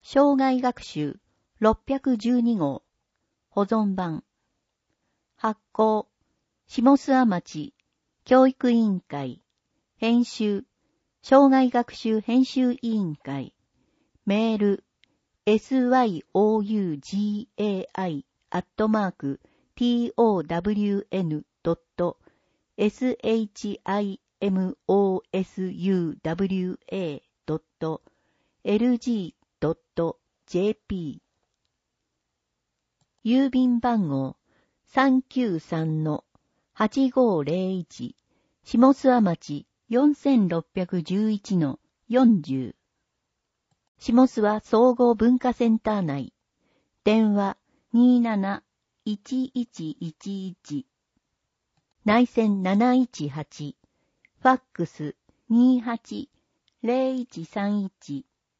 生涯学習612号保存版発行下諏訪町教育委員会編集生涯学習編集委員会メール soyun.town.shimosuwa.lg.jp 郵便番号 393-8501 下諏訪町 4611-40 下諏訪総合文化センター内電話 27-1111 内線718ファックス 28-0131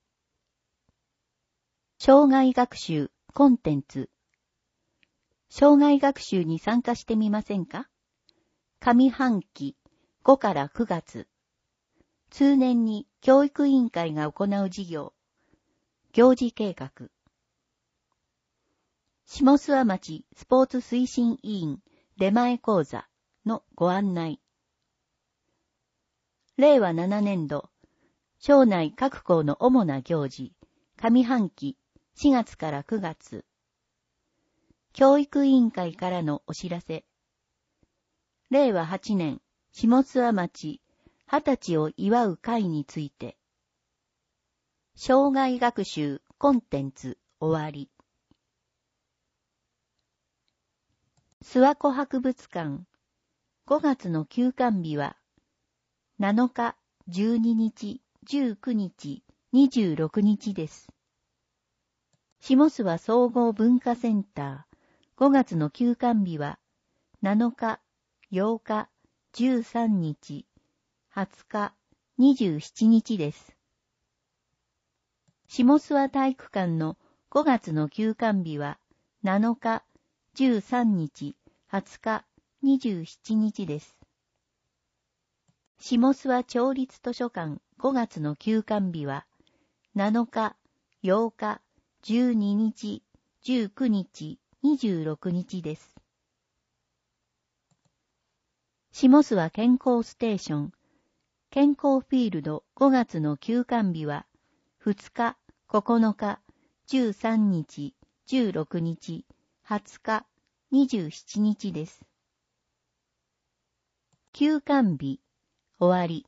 生涯学習コンテンツ生涯学習に参加してみませんか？上半期5から9月通年に教育委員会が行う事業行事計画下諏訪町スポーツ推進委員出前講座のご案内令和7年度省内各校の主な行事上半期4月から9月教育委員会からのお知らせ令和8年下諏訪町20歳を祝う会について生涯学習コンテンツ終わり諏訪湖博物館5月の休館日は7日、12日、19日、26日です。下諏訪総合文化センター5月の休館日は7日、8日、13日、20日、27日です。下諏訪体育館の5月の休館日は7日、13日、20日、27日です。下諏訪町立図書館5月の休館日は7日、8日、12日、19日、26日です。下諏訪健康ステーション健康フィールド5月の休館日は2日、9日、13日、16日、20日、27日です。休館日、終わり。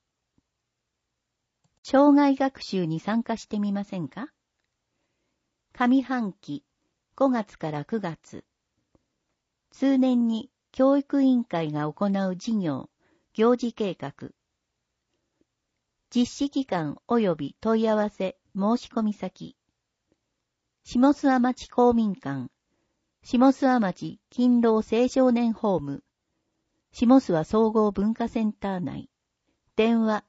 生涯学習に参加してみませんか？上半期、5月から9月。通年に教育委員会が行う事業、行事計画。実施期間及び問い合わせ、申し込み先。下諏訪町公民館、下諏訪町勤労青少年ホーム、下諏訪総合文化センター内、電話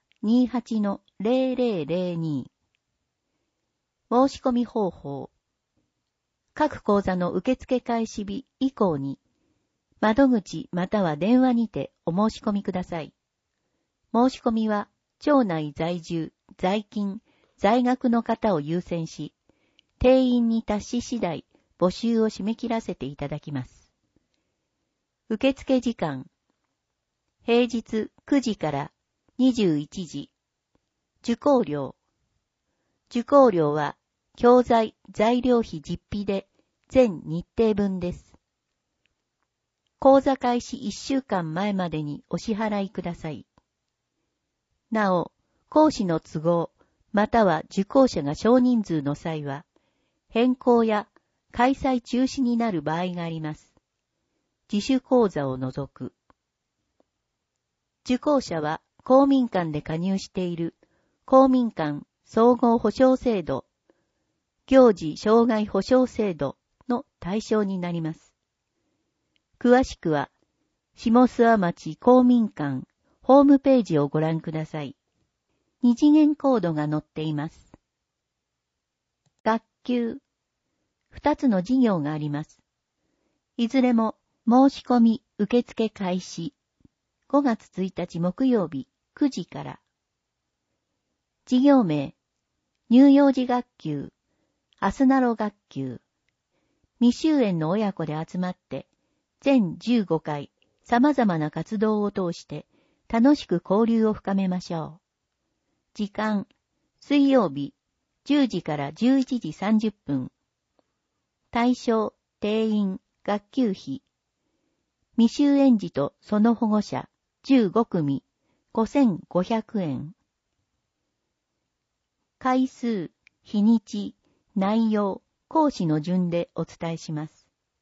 28-0002 申し込み方法各講座の受付開始日以降に窓口または電話にてお申し込みください。申し込みは町内在住、在勤、在学の方を優先し、定員に達し次第募集を締め切らせていただきます。受付時間平日9時から21時。受講料。受講料は教材、材料費実費で全日程分です。講座開始1週間前までにお支払いください。なお、講師の都合、または受講者が少人数の際は、変更や開催中止になる場合があります。自主講座を除く。受講者は公民館で加入している公民館総合保障制度、行事障害保障制度の対象になります。詳しくは、下諏訪町公民館ホームページをご覧ください。二次元コードが載っています。学級。2つの事業があります。いずれも申し込み受付開始。5月1日木曜日9時から。事業名、乳幼児学級、 アスナロ学級。未就園の親子で集まって、全15回、様々な活動を通して、楽しく交流を深めましょう。時間、水曜日、10時から11時30分。対象、定員、学級費。未就園児とその保護者、15組、5500円。回数、日にち、内容、講師の順でお伝えします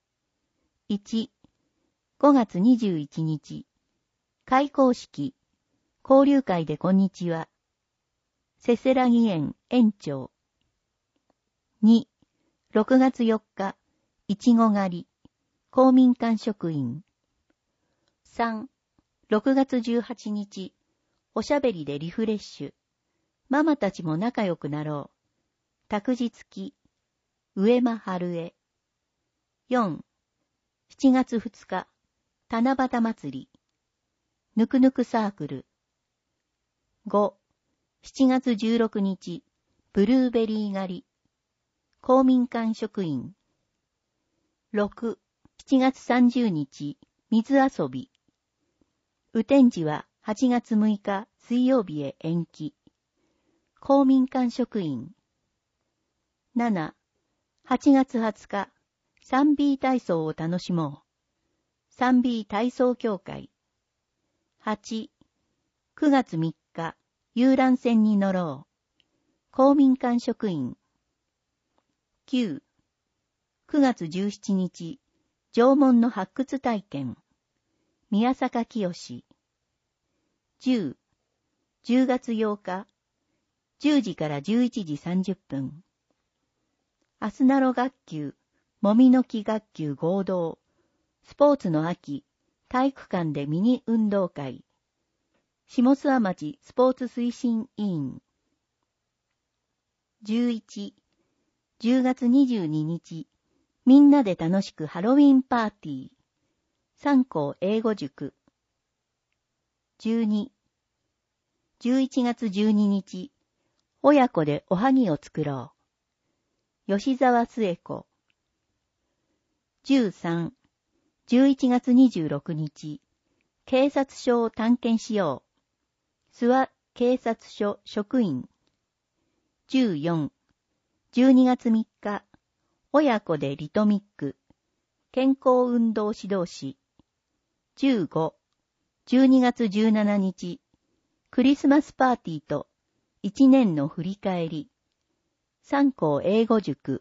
。1、5月21日、開講式、交流会でこんにちは。せせらぎ園園長。2、6月4日、いちご狩り、公民館職員。3、6月18日、おしゃべりでリフレッシュ。ママたちも仲良くなろう。託児付き、上間春江。4、7月2日、七夕祭り。ぬくぬくサークル。5、7月16日、ブルーベリー狩り。公民館職員。6、7月30日、水遊び。雨天時は8月6日水曜日へ延期。公民館職員。7、8月20日、3B 体操を楽しもう。3B 体操協会。8、9月3日、遊覧船に乗ろう。公民館職員。9、9月17日、縄文の発掘体験。宮坂清。10、10月8日、10時から11時30分。アスナロ学級、もみの木学級合同、スポーツの秋、体育館でミニ運動会。下諏訪町スポーツ推進委員。11、10月22日、みんなで楽しくハロウィンパーティー。三校英語塾。12、11月12日、親子でおはぎを作ろう。吉沢末子。13、11月26日、警察署を探検しよう。諏訪警察署職員。14、12月3日、親子でリトミック。健康運動指導士。15、12月17日、クリスマスパーティーと1年の振り返り。三校英語塾。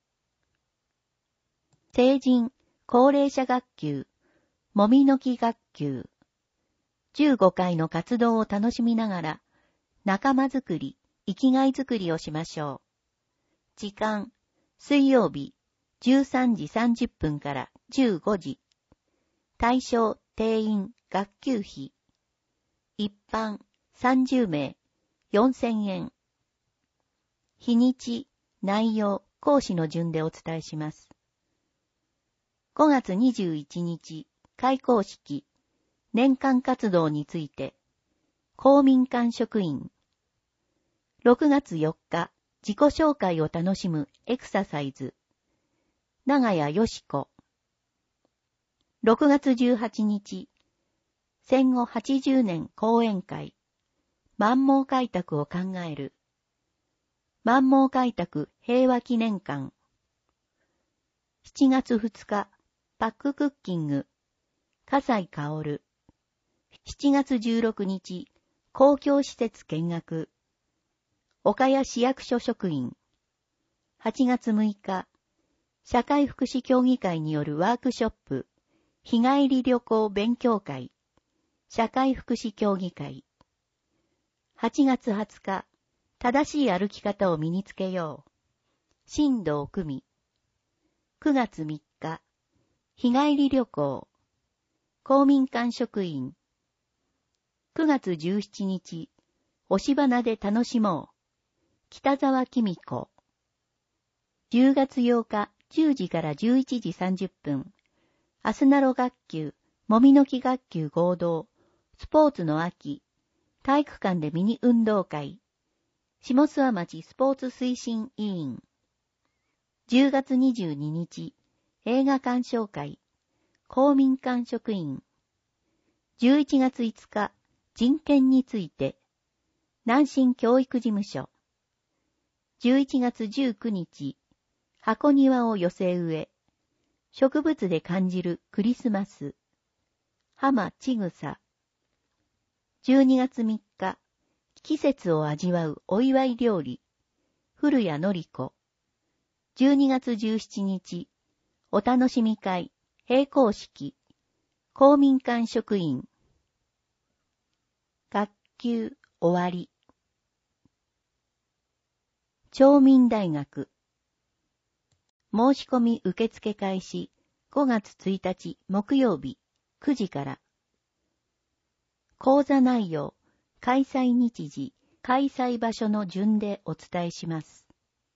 成人、高齢者学級、もみの木学級。15回の活動を楽しみながら、仲間づくり、生きがいづくりをしましょう。時間、水曜日、13時30分から15時。対象、定員、学級費。一般、30名、4000円。日にち、内容、講師の順でお伝えします。5月21日、開講式、年間活動について、公民館職員。6月4日、自己紹介を楽しむエクササイズ。長谷よし子。6月18日、戦後80年講演会。満蒙開拓を考える。満蒙開拓平和記念館。7月2日、パッククッキング。笠井薫。7月16日、公共施設見学。岡谷市役所職員。8月6日、社会福祉協議会によるワークショップ。日帰り旅行勉強会。社会福祉協議会。8月20日、正しい歩き方を身につけよう。新藤久美。9月3日、日帰り旅行。公民館職員。9月17日、押し花で楽しもう。北沢紀美子。10月8日、10時から11時30分。アスナロ学級、もみの木学級合同、スポーツの秋、体育館でミニ運動会、下諏訪町スポーツ推進委員。 10月22日、映画鑑賞会、公民館職員。11月5日、人権について、南進教育事務所。11月19日、箱庭を寄せ植え、植物で感じるクリスマス。浜千草。12月3日、季節を味わうお祝い料理。古谷のり子。12月17日、お楽しみ会、閉校式。公民館職員。学級終わり。町民大学。申し込み受付開始5月1日木曜日9時から。講座内容、開催日時、開催場所の順でお伝えします。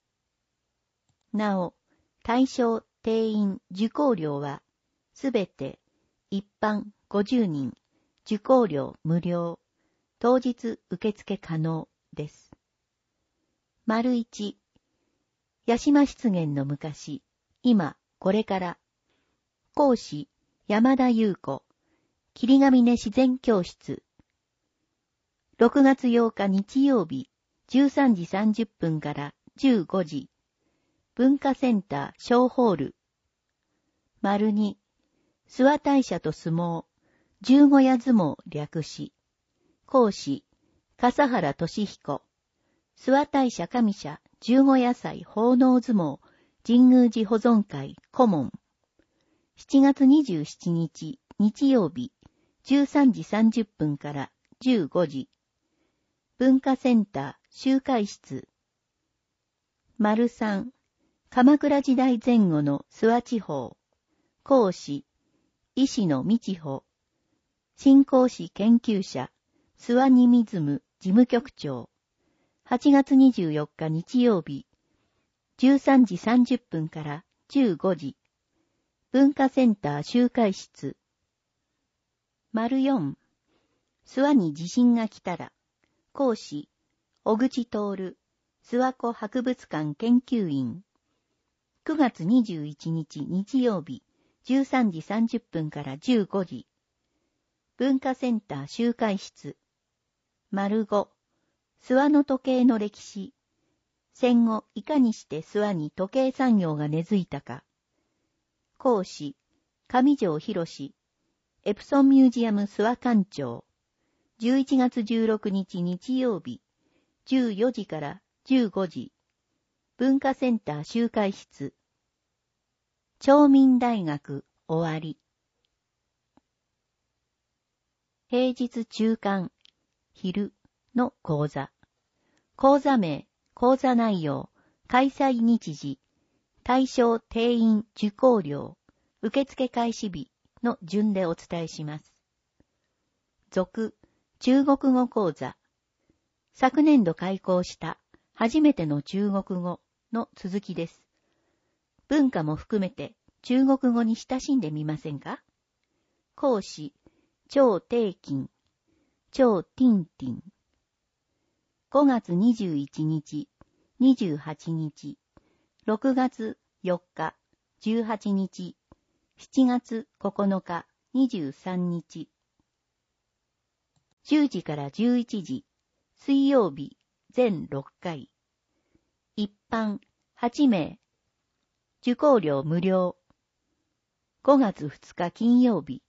なお、対象定員受講料は、すべて一般50人、受講料無料、当日受付可能です。丸1、八島湿原の昔、今、これから。講師、山田優子、霧ヶ峰自然教室。6月8日日曜日、13時30分から15時。文化センター小ホール。丸2、諏訪大社と相撲、十五夜相撲略し。講師、笠原俊彦。諏訪大社上社十五夜祭奉納相撲、神宮寺保存会顧問。7月27日、日曜日、13時30分から15時。文化センター集会室。丸3、鎌倉時代前後の諏訪地方。講師、石野道穂。新講師研究者、諏訪ニミズム事務局長。8月24日日曜日、13時30分から15時。文化センター集会室。丸4、諏訪に地震が来たら。講師、小口徹、諏訪湖博物館研究員。9月21日日曜日、13時30分から15時。文化センター集会室。丸5、諏訪の時計の歴史。戦後、いかにして諏訪に時計産業が根付いたか。講師、上条博士。エプソンミュージアム諏訪館長。11月16日日曜日、14時から15時。文化センター集会室。町民大学終わり。平日中間、昼の講座。講座名、講座内容、開催日時、対象定員受講料、受付開始日の順でお伝えします。続、中国語講座。昨年度開講した初めての中国語の続きです。文化も含めて中国語に親しんでみませんか？講師、張定金、張ティンティン。5月21日、28日、6月4日、18日、7月9日、23日。10時から11時、水曜日、全6回。一般、8名。受講料無料。5月2日金曜日。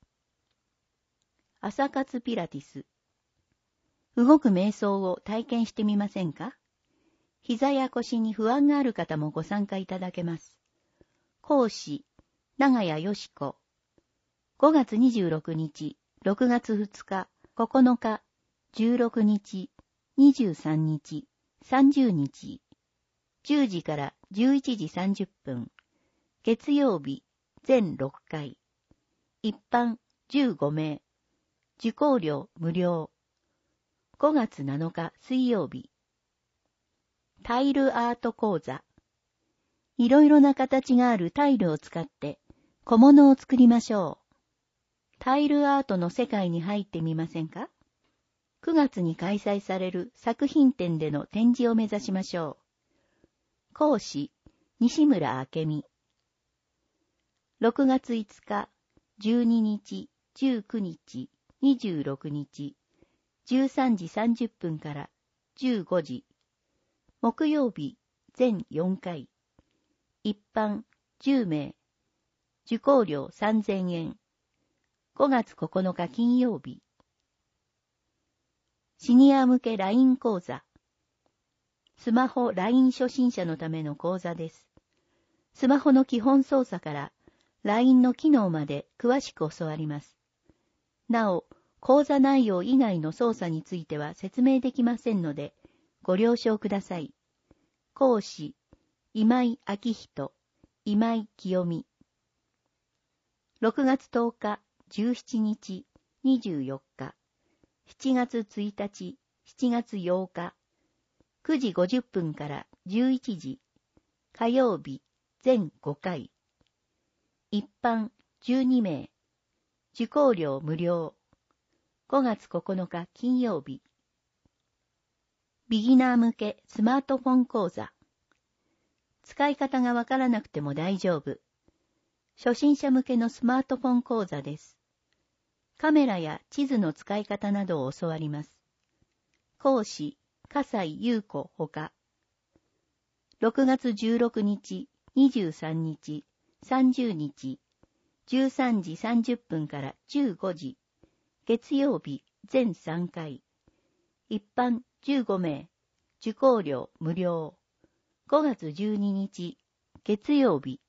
朝活ピラティス。動く瞑想を体験してみませんか？膝や腰に不安がある方もご参加いただけます。講師、長谷よし子。5月26日、6月2日、9日、16日、23日、30日。10時から11時30分。月曜日、全6回。一般15名。受講料無料。5月7日水曜日。タイルアート講座。いろいろな形があるタイルを使って小物を作りましょう。タイルアートの世界に入ってみませんか？9月に開催される作品展での展示を目指しましょう。講師、 西村明美。6月5日、12日、19日、26日、13時30分から15時。木曜日、全4回。一般10名。受講料3000円。5月9日金曜日。シニア向け LINE 講座。スマホ LINE 初心者のための講座です。スマホの基本操作から LINE の機能まで詳しく教わります。なお、講座内容以外の操作については説明できませんので、ご了承ください。講師、今井明人、今井清美。6月10日、17日、24日、7月1日、7月8日、9時50分から11時、火曜日、全5回。一般12名。受講料無料。5月9日金曜日。ビギナー向けスマートフォン講座。使い方がわからなくても大丈夫。初心者向けのスマートフォン講座です。カメラや地図の使い方などを教わります。講師、笠井優子ほか。6月16日、23日、30日、13時30分から15時。月曜日、全3回。一般15名。受講料無料。5月12日、月曜日。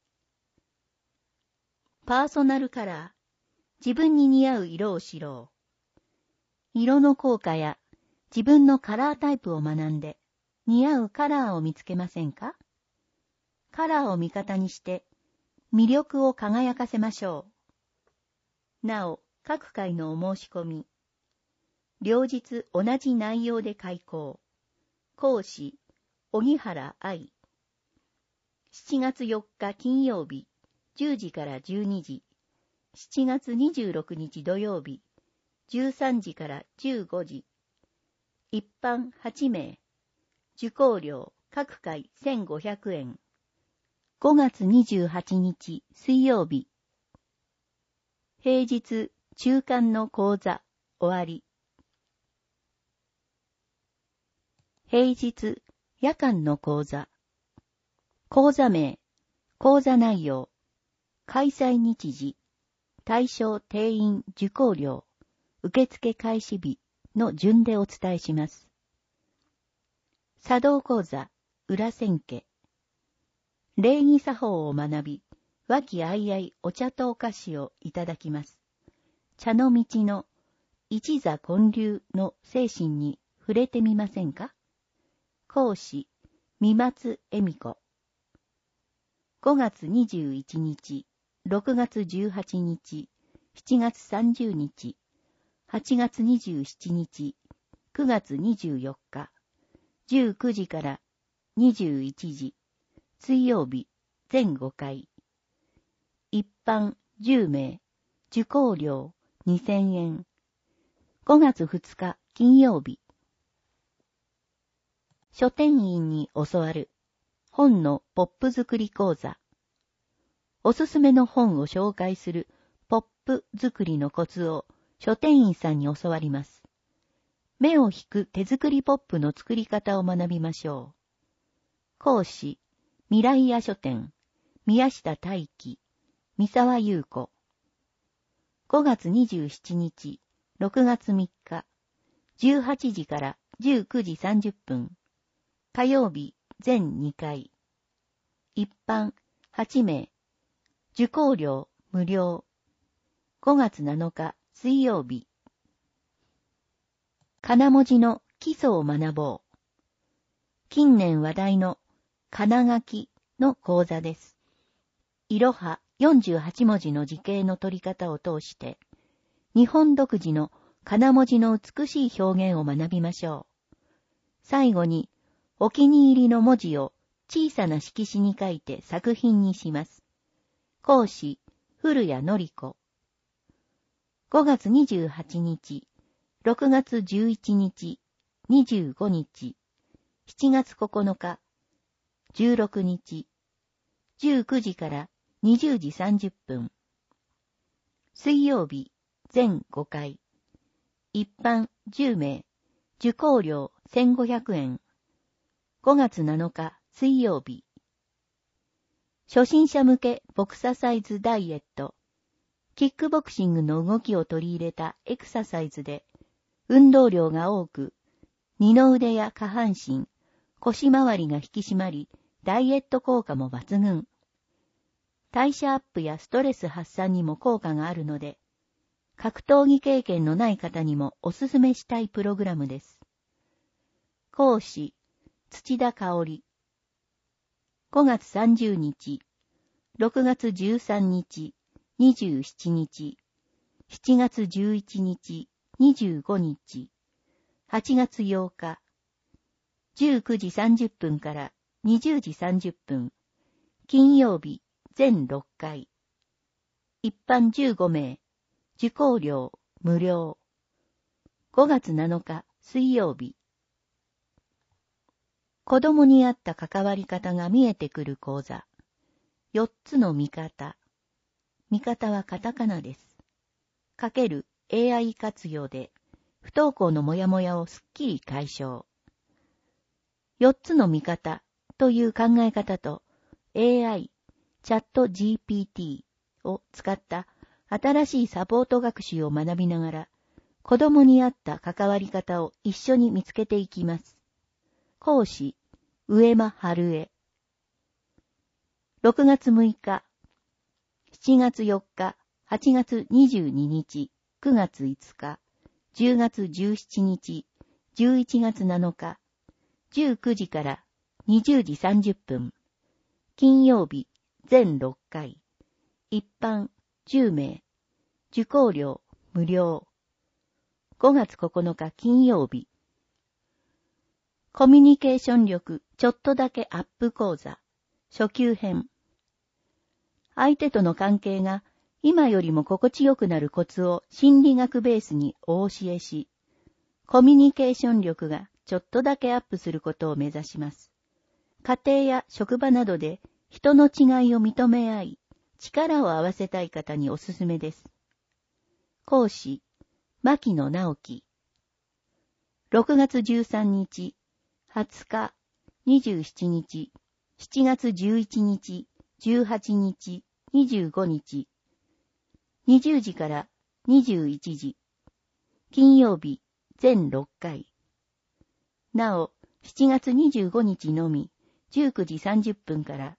パーソナルカラー。自分に似合う色を知ろう。色の効果や自分のカラータイプを学んで、似合うカラーを見つけませんか？カラーを味方にして、魅力を輝かせましょう。なお、各回のお申し込み。両日同じ内容で開講。講師、荻原愛。7月4日金曜日、10時から12時。7月26日土曜日、13時から15時。一般8名。受講料各回1500円。5月28日水曜日。平日中間の講座終わり。平日夜間の講座。講座名、講座内容、開催日時、対象定員受講料、受付開始日の順でお伝えします。茶道講座、裏千家。礼儀作法を学び、和気あいあいお茶とお菓子をいただきます。茶の道の一座建立の精神に触れてみませんか？講師、三松恵美子。5月21日、6月18日、7月30日、8月27日、9月24日、19時から21時、水曜日、全5回。一般10名、受講料2000円。5月2日、金曜日。書店員に教わる本のポップ作り講座。おすすめの本を紹介するポップ作りのコツを書店員さんに教わります。目を引く手作りポップの作り方を学びましょう。講師、未来屋書店、宮下大輝、三沢優子。5月27日、6月3日、18時から19時30分。火曜日、全2回。一般8名。受講料無料。5月7日水曜日。かな文字の基礎を学ぼう。近年話題のかな書きの講座です。いろは48文字の字形の取り方を通して、日本独自のかな文字の美しい表現を学びましょう。最後に、お気に入りの文字を小さな色紙に書いて作品にします。講師、古谷のり子。5月28日、6月11日、25日、7月9日、16日、 19時から20時30分。水曜日、全5回。一般10名。受講料1500円。5月7日、水曜日。初心者向けボクササイズダイエット。キックボクシングの動きを取り入れたエクササイズで、運動量が多く、二の腕や下半身、腰回りが引き締まり、ダイエット効果も抜群。代謝アップやストレス発散にも効果があるので、格闘技経験のない方にもおすすめしたいプログラムです。講師、土田香織。5月30日、6月13日、27日、7月11日、25日、8月8日、19時30分から20時30分、金曜日、全6回。一般15名、受講料無料。5月7日、水曜日。子供に合った関わり方が見えてくる講座。4つの見方。見方はカタカナです。かける AI 活用で、不登校のモヤモヤをすっきり解消。4つの見方という考え方と AI、チャット GPT を使った新しいサポート学習を学びながら、子供に合った関わり方を一緒に見つけていきます。講師、上間春江。6月6日、7月4日、8月22日、9月5日、10月17日、11月7日、19時から20時30分、金曜日、全6回、一般10名、受講料無料。5月9日金曜日、コミュニケーション力ちょっとだけアップ講座、初級編。相手との関係が今よりも心地よくなるコツを心理学ベースにお教えし、コミュニケーション力がちょっとだけアップすることを目指します。家庭や職場などで人の違いを認め合い、力を合わせたい方におすすめです。講師、牧野直樹。6月13日、20日、27日、7月11日、18日、25日、20時から21時、金曜日、全6回。なお、7月25日のみ、19時30分から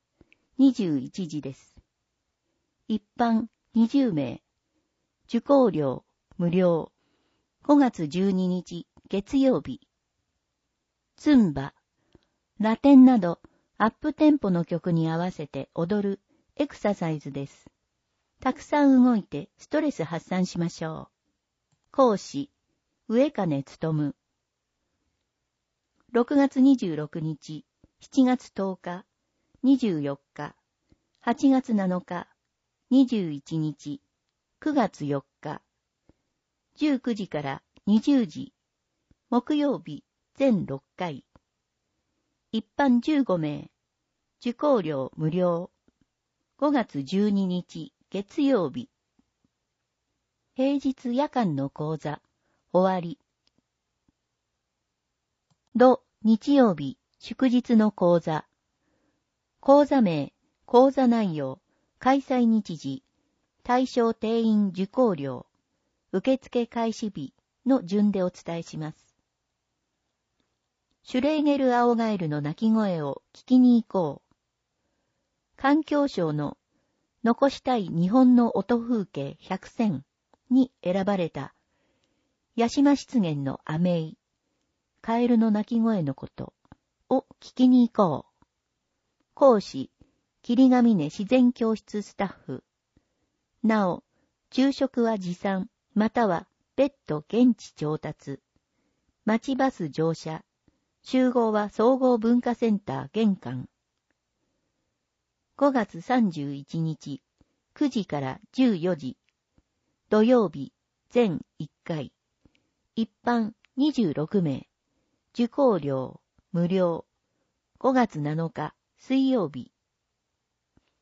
21時です。一般20名、受講料無料。5月12日、月曜日。ツンバ、ラテンなどアップテンポの曲に合わせて踊るエクササイズです。たくさん動いてストレス発散しましょう。講師、上金勉。6月26日、7月10日、24日、8月7日、21日、9月4日、19時から20時、木曜日、全6回。一般15名、受講料無料。5月12日、月曜日。平日夜間の講座、終わり。土、日曜日、祝日の講座。講座名、講座内容、開催日時、対象定員受講料、受付開始日の順でお伝えします。シュレーゲルアオガエルの鳴き声を聞きに行こう。環境省の残したい日本の音風景100選に選ばれた八島湿原のアメイ、カエルの鳴き声のことを聞きに行こう。講師、霧ヶ峰自然教室スタッフ。なお、昼食は持参または別途現地調達。町バス乗車。集合は総合文化センター玄関。5月31日、9時から14時。土曜日、全1回。一般26名。受講料無料。5月7日、水曜日。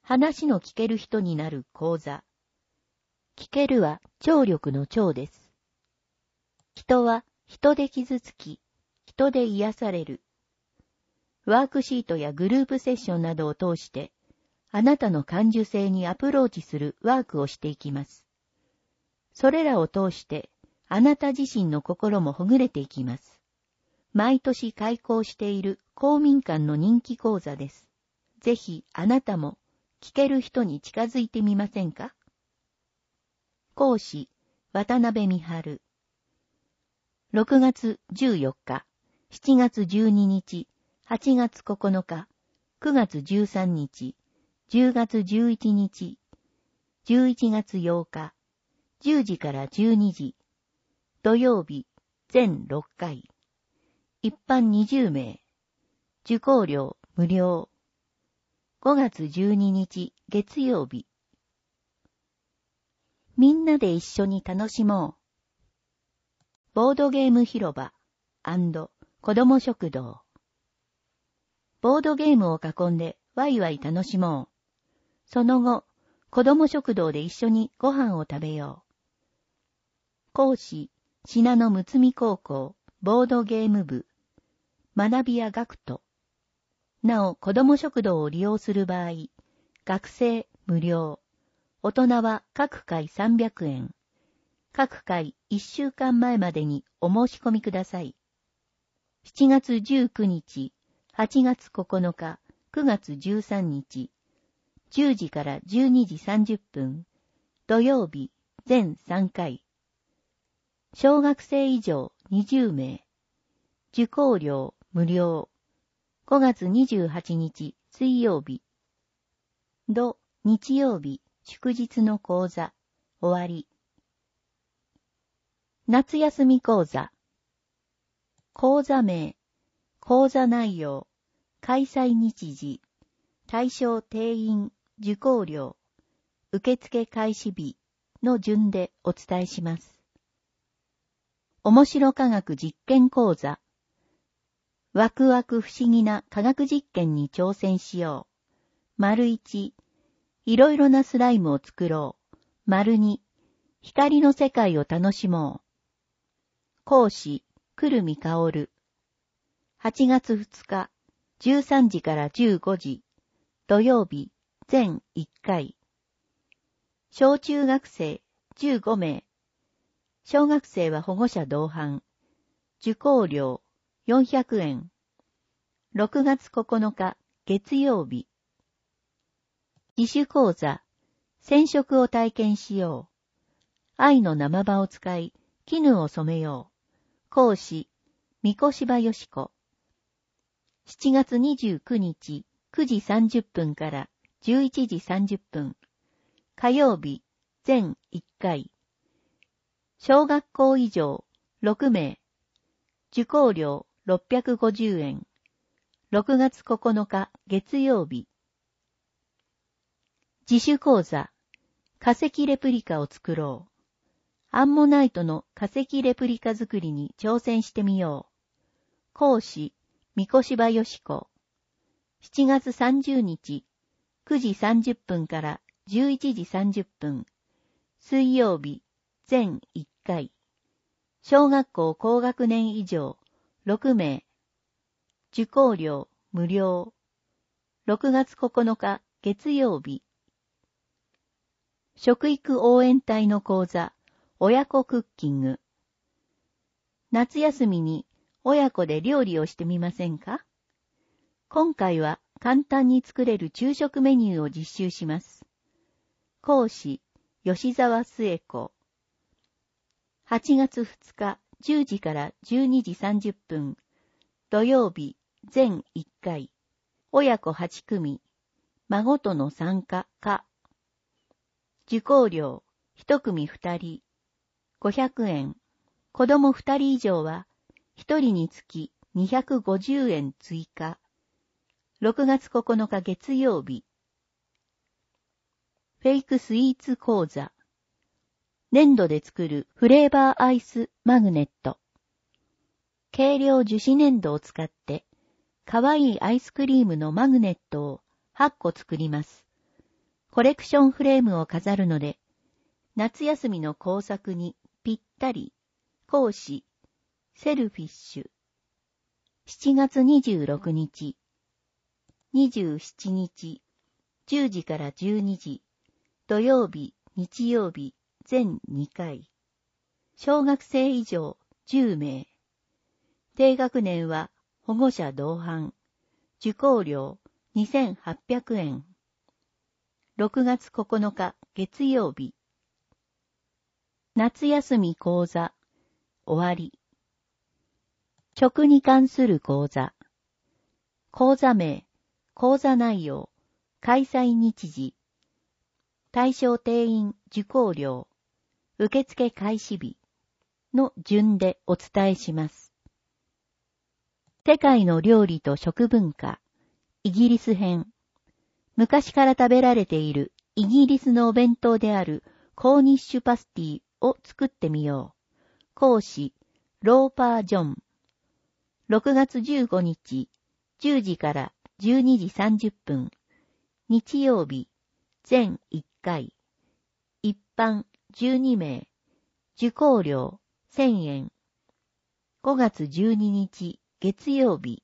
話の聞ける人になる講座。聞けるは聴力の聴です。人は人で傷つき、人で癒される。ワークシートやグループセッションなどを通して、あなたの感受性にアプローチするワークをしていきます。それらを通して、あなた自身の心もほぐれていきます。毎年開講している公民館の人気講座です。ぜひあなたも聞ける人に近づいてみませんか？講師、渡辺美春。6月14日、7月12日、8月9日、9月13日、10月11日、11月8日、10時から12時、土曜日、全6回、一般20名、受講料無料、5月12日、月曜日。みんなで一緒に楽しもう。ボードゲーム広場&子ども食堂。ボードゲームを囲んでワイワイ楽しもう。その後、子ども食堂で一緒にご飯を食べよう。講師、信濃むつみ高校、ボードゲーム部、学びや学徒。なお、子ども食堂を利用する場合、学生無料、大人は各回300円。各回1週間前までにお申し込みください。7月19日、8月9日、9月13日、10時から12時30分、土曜日、全3回。小学生以上20名。受講料無料。5月28日、水曜日。土、日曜日、祝日の講座、終わり。夏休み講座。講座名、講座内容、開催日時、対象定員、受講料、受付開始日の順でお伝えします。面白科学実験講座。ワクワク不思議な科学実験に挑戦しよう。1、いろいろなスライムを作ろう。2、光の世界を楽しもう。講師、久留美薫。8月2日、13時から15時、土曜日、全1回。小中学生15名。小学生は保護者同伴。受講料400円。6月9日、月曜日。自主講座、染色を体験しよう。愛の生場を使い、絹を染めよう。講師、三越柴よし子。7月29日、9時30分から11時30分。火曜日、全1回。小学校以上6名。受講料650円。6月9日、月曜日。自主講座、化石レプリカを作ろう。アンモナイトの化石レプリカ作りに挑戦してみよう。講師、三越柴よし子。7月30日、9時30分から11時30分。水曜日、全1回。小学校高学年以上6名。受講料無料。6月9日、月曜日。食育応援隊の講座、親子クッキング。夏休みに親子で料理をしてみませんか？今回は簡単に作れる昼食メニューを実習します。講師、吉沢末子。8月2日、10時から12時30分。土曜日、全1回。親子8組。孫との参加か。受講料、1組2人。500円。子供2人以上は、1人につき250円追加。6月9日月曜日。フェイクスイーツ講座。粘土で作るフレーバーアイスマグネット。軽量樹脂粘土を使って、かわいいアイスクリームのマグネットを8個作ります。 コレクションフレームを飾るので、夏休みの工作にぴったり、講師、セルフィッシュ。7月26日、27日、10時から12時、土曜日、日曜日、全2回。小学生以上10名。低学年は保護者同伴。受講料2800円。6月9日月曜日。夏休み講座、終わり。食に関する講座。講座名、講座内容、開催日時、対象定員受講料、受付開始日の順でお伝えします。世界の料理と食文化、イギリス編。昔から食べられているイギリスのお弁当であるコーニッシュパスティを作ってみよう。講師、ローパー・ジョン。6月15日、10時から12時30分。日曜日、全1回。一般12名。受講料1000円。5月12日、月曜日。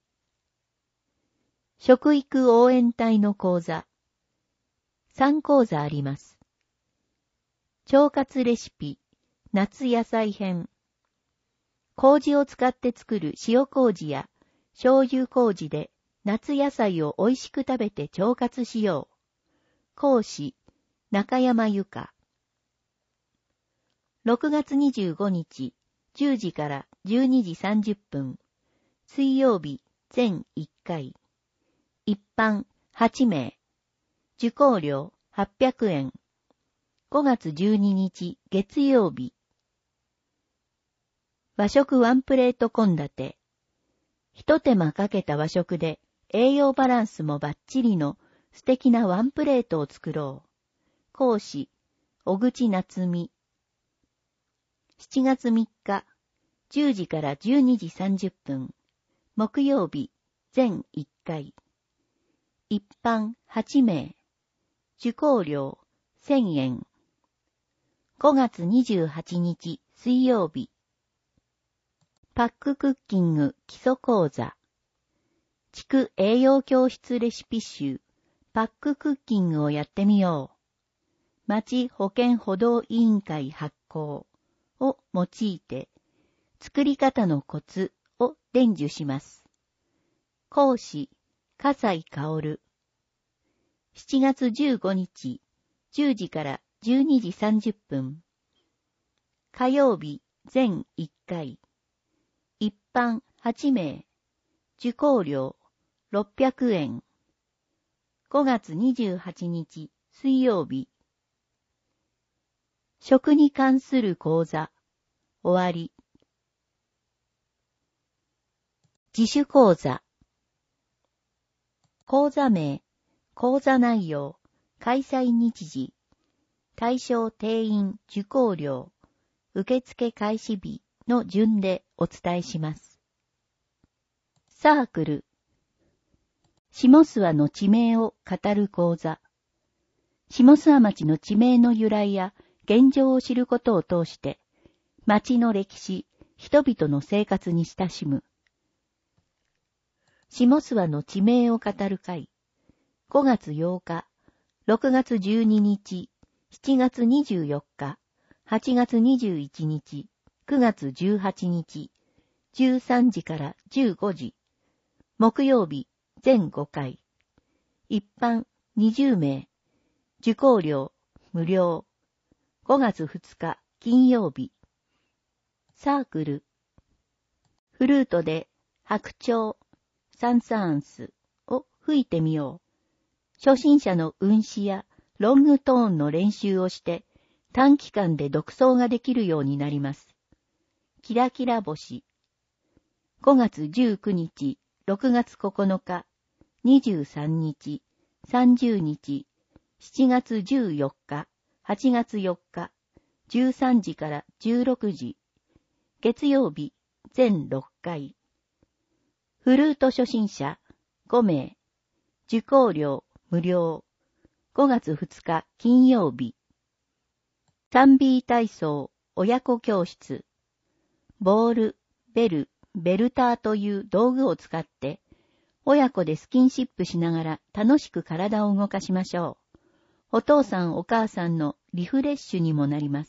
食育応援隊の講座。3講座あります。腸活レシピ、夏野菜編。麹を使って作る塩麹や醤油麹で夏野菜を美味しく食べて腸活しよう。講師、中山由香。6月25日、10時から12時30分。水曜日、全1回。一般8名。受講料800円。5月12日、月曜日。和食ワンプレート献立。一手間かけた和食で栄養バランスもバッチリの素敵なワンプレートを作ろう。講師、小口夏美。7月3日、10時から12時30分。木曜日、全1回。一般8名。受講料1000円。5月28日、水曜日。パッククッキング基礎講座。地区栄養教室レシピ集、パッククッキングをやってみよう。町保健補導委員会発行を用いて、作り方のコツを伝授します。講師、笠井薫。7月15日、10時から12時30分。火曜日、全1回。一般8名。受講料600円。5月28日、水曜日。食に関する講座。終わり。自主講座。講座名、講座内容、開催日時、対象定員受講料、受付開始日の順でお伝えします。サークル。下諏訪の地名を語る講座。下諏訪町の地名の由来や現状を知ることを通して、町の歴史、人々の生活に親しむ。下諏訪の地名を語る会。5月8日、6月12日、7月24日、8月21日、9月18日、13時から15時。木曜日、全5回。一般20名。受講料無料。5月2日、金曜日。サークル。フルートで白鳥、サンサーンスを吹いてみよう。初心者の運指やロングトーンの練習をして短期間で独奏ができるようになります。キラキラ星。5月19日、6月9日、23日、30日、7月14日、8月4日、13時から16時。月曜日、全6回。フルート初心者5名。受講料無料。 5月2日金曜日。3B 体操親子教室。ボール、ベル、ベルターという道具を使って、親子でスキンシップしながら楽しく体を動かしましょう。お父さんお母さんのリフレッシュにもなります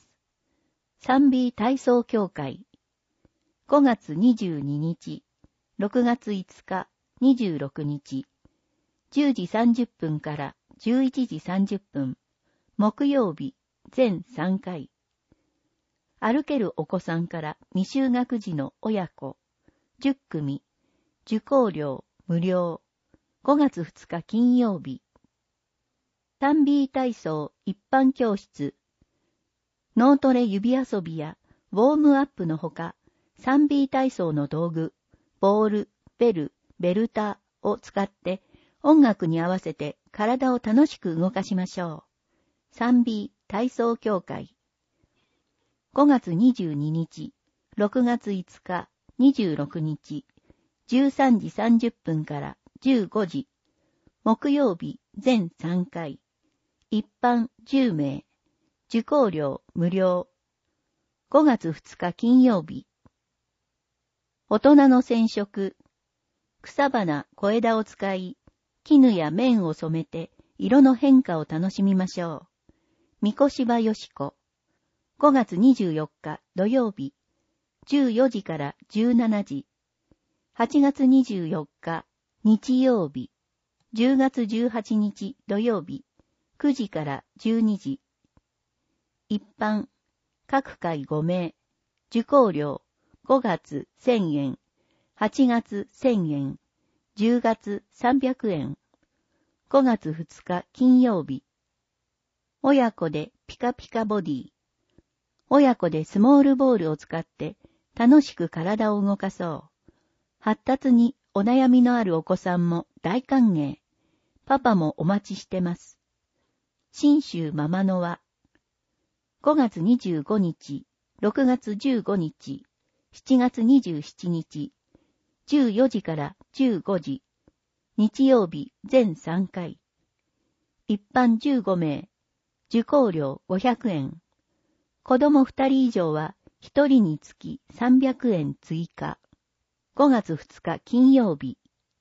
。3B 体操協会。5月22日、6月5日、26日、10時30分から11時30分、木曜日、全3回。歩けるお子さんから未就学児の親子、10組、受講料無料。5月2日金曜日。3B 体操一般教室。脳トレ指遊びやウォームアップのほか、3B 体操の道具、ボール、ベル、ベルターを使って音楽に合わせて体を楽しく動かしましょう。3B 体操協会。5月22日、6月5日、26日、13時30分から15時、木曜日全3回、一般10名、受講料無料。5月2日金曜日。大人の染色。草花、小枝を使い、絹や綿を染めて色の変化を楽しみましょう。三越場よし子。5月24日土曜日。14時から17時。8月24日日曜日。10月18日土曜日。9時から12時。一般、各回5名。受講料、5月1000円。8月1000円。10月300円。5月2日金曜日。親子でピカピカボディ。親子でスモールボールを使って楽しく体を動かそう。発達にお悩みのあるお子さんも大歓迎。パパもお待ちしてます。信州ママの輪。5月25日、6月15日、7月27日、14時から15時、日曜日全3回。一般15名、受講料500円。子供2人以上は1人につき300円追加。5月2日金曜日。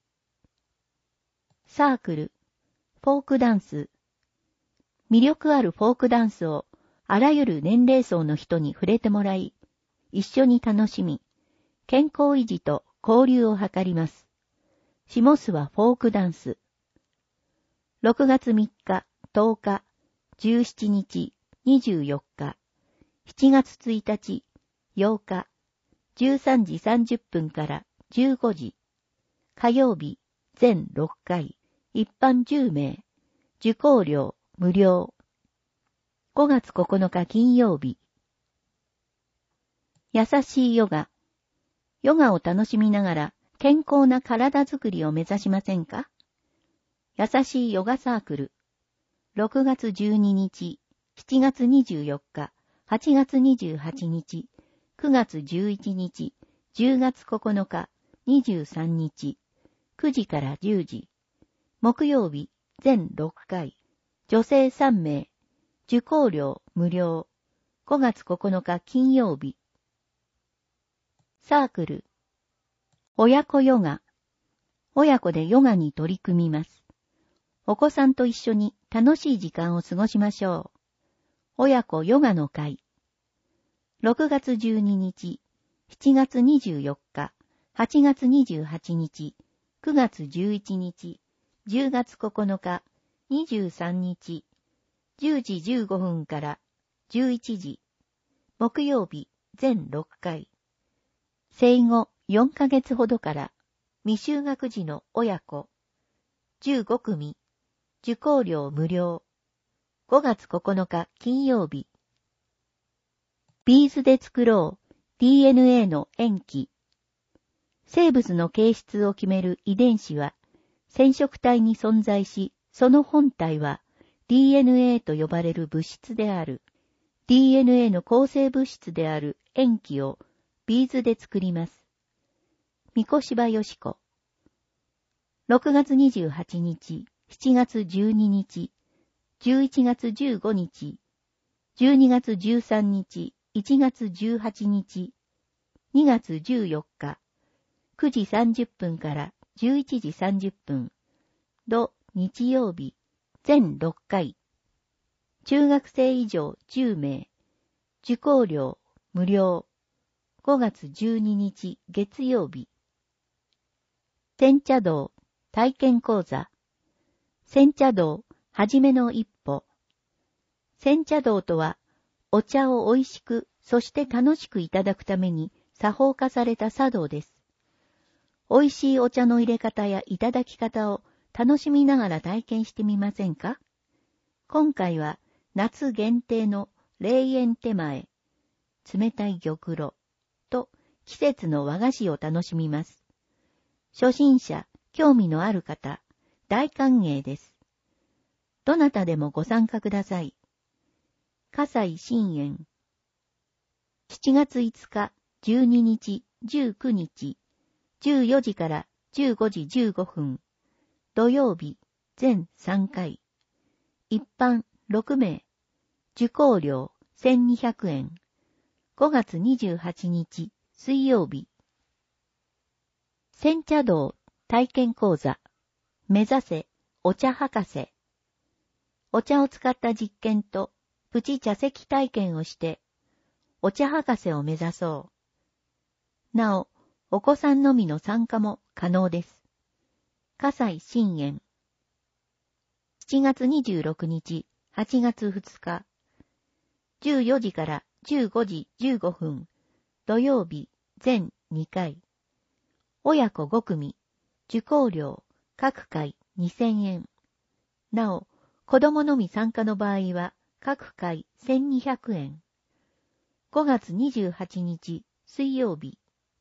サークル、フォークダンス。魅力あるフォークダンスをあらゆる年齢層の人に触れてもらい、一緒に楽しみ、健康維持と交流を図ります。下諏訪フォークダンス。6月3日、10日、17日、24日、7月1日、8日、13時30分から15時、火曜日、全6回、一般10名、受講料無料。5月9日金曜日。優しいヨガ。ヨガを楽しみながら健康な体づくりを目指しませんか？優しいヨガサークル。6月12日、7月24日、8月28日、9月11日、10月9日、23日、9時から10時。木曜日、全6回。女性3名。受講料無料。5月9日金曜日。サークル。親子ヨガ。親子でヨガに取り組みます。お子さんと一緒に楽しい時間を過ごしましょう。親子ヨガの会。6月12日、7月24日、8月28日、9月11日、10月9日、23日、10時15分から11時、木曜日全6回。生後4ヶ月ほどから未就学児の親子、15組、受講料無料。5月9日金曜日。ビーズで作ろう DNA の塩基。生物の形質を決める遺伝子は染色体に存在し、その本体は DNA と呼ばれる物質である。DNA の構成物質である塩基をビーズで作ります。三越場よし子。6月28日、7月12日、 11月15日、12月13日、1月18日、2月14日、9時30分から11時30分、土日曜日、全6回。中学生以上10名。受講料無料。5月12日月曜日。煎茶道体験講座。煎茶道はじめの一歩。煎茶道とは、お茶を美味しく、そして楽しくいただくために作法化された茶道です。美味しいお茶の入れ方やいただき方を楽しみながら体験してみませんか？今回は夏限定の霊園手前、冷たい玉露と季節の和菓子を楽しみます。初心者、興味のある方、大歓迎です。どなたでもご参加ください。葛西新園。7月5日、12日、19日、14時から15時15分、土曜日、全3回。一般6名、受講料1200円。5月28日、水曜日。煎茶道体験講座。目指せ、お茶博士。お茶を使った実験と、プチ茶席体験をして、お茶博士を目指そう。なお、お子さんのみの参加も可能です。葛西新園。7月26日、8月2日。14時から15時15分。土曜日、全2回。親子5組。受講料、各回2000円。なお、子供のみ参加の場合は、各回1200円。5月28日、水曜日。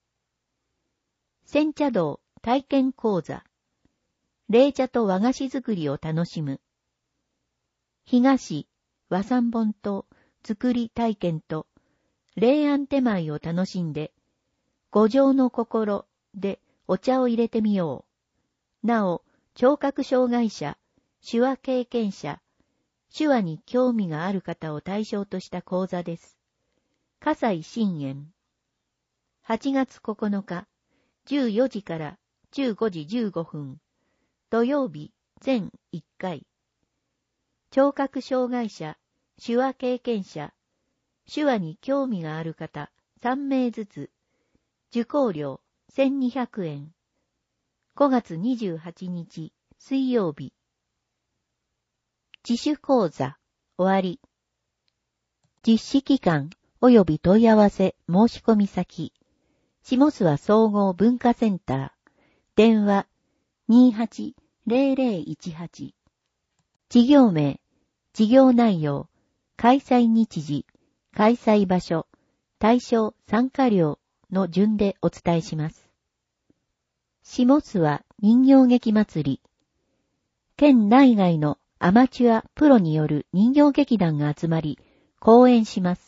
煎茶道体験講座。冷茶と和菓子作りを楽しむ。干菓子、和三盆と作り体験と、霊安手前を楽しんで、五条の心でお茶を入れてみよう。なお、聴覚障害者、手話経験者、手話に興味がある方を対象とした講座です。葛西新園。8月9日、14時から15時15分。土曜日、全1回。聴覚障害者、手話経験者、手話に興味がある方3名ずつ。受講料1200円。5月28日、水曜日。自主講座、終わり。実施期間、及び問い合わせ、申し込み先。下諏訪総合文化センター。電話、280018。事業名、事業内容、開催日時、開催場所、対象参加料の順でお伝えします。下諏訪人形劇祭り。県内外のアマチュア、プロによる人形劇団が集まり、公演します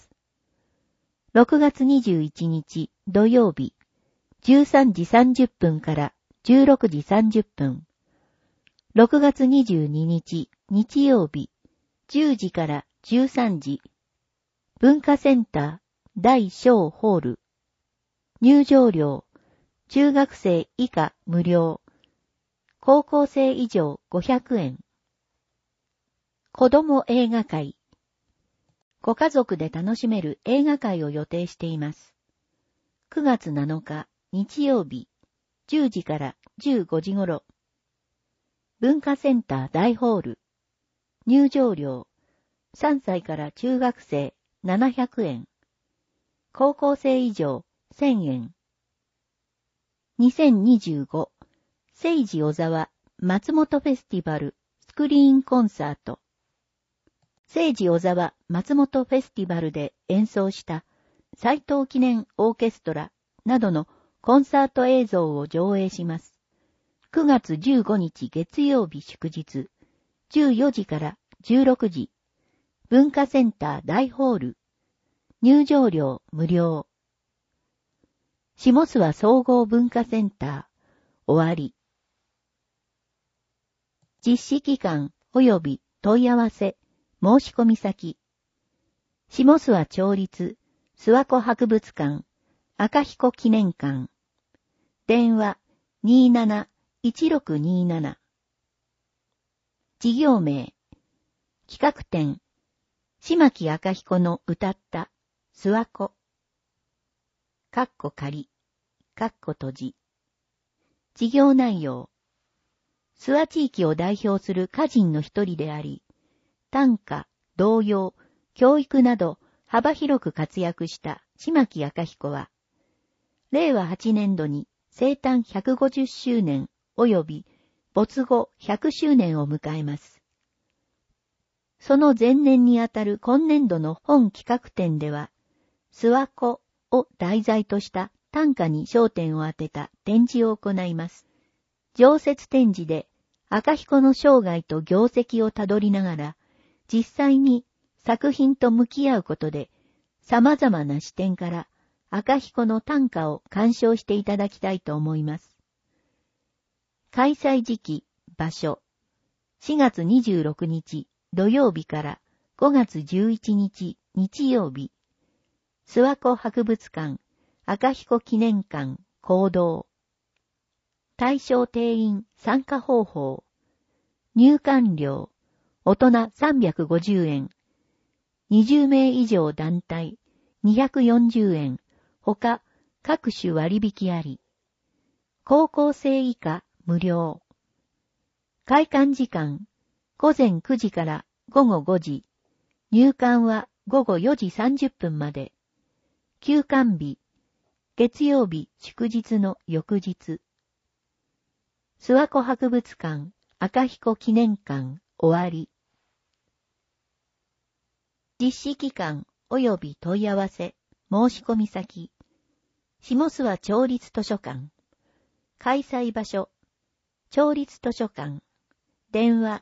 。6月21日土曜日、13時30分から16時30分。6月22日日曜日、10時から13時。文化センター大小ホール。入場料、中学生以下無料。高校生以上500円。子供映画会。ご家族で楽しめる映画会を予定しています。9月7日日曜日、10時から15時頃。文化センター大ホール。入場料、3歳から中学生700円。高校生以上1000円。2025聖治小沢松本フェスティバルスクリーンコンサート。聖治小沢松本フェスティバルで演奏した斉藤記念オーケストラなどのコンサート映像を上映します。9月15日月曜日祝日、14時から16時。文化センター大ホール。入場料無料。下諏訪総合文化センター、終わり。実施期間及び問い合わせ、 申し込み先。下諏訪町立諏訪湖博物館赤彦記念館。電話27-1627。事業名。企画展。島木赤彦の歌った諏訪湖。括弧仮。括弧閉じ。事業内容。諏訪地域を代表する歌人の一人であり、短歌、童謡、教育など幅広く活躍した島木赤彦は、令和8年度に生誕150周年及び没後100周年を迎えます。その前年にあたる今年度の本企画展では、諏訪湖を題材とした短歌に焦点を当てた展示を行います。常設展示で赤彦の生涯と業績をたどりながら、実際に作品と向き合うことで、様々な視点から赤彦の短歌を鑑賞していただきたいと思います。開催時期、場所、4月26日土曜日から5月11日日曜日、諏訪湖博物館赤彦記念館講堂。対象定員参加方法。入館料、大人350円。20名以上団体240円。他、各種割引あり。高校生以下無料。開館時間、午前9時から午後5時。入館は午後4時30分まで。休館日、月曜日祝日の翌日。諏訪湖博物館赤彦記念館終わり。実施期間及び問い合わせ、申し込み先。下諏訪町立図書館。開催場所、町立図書館。電話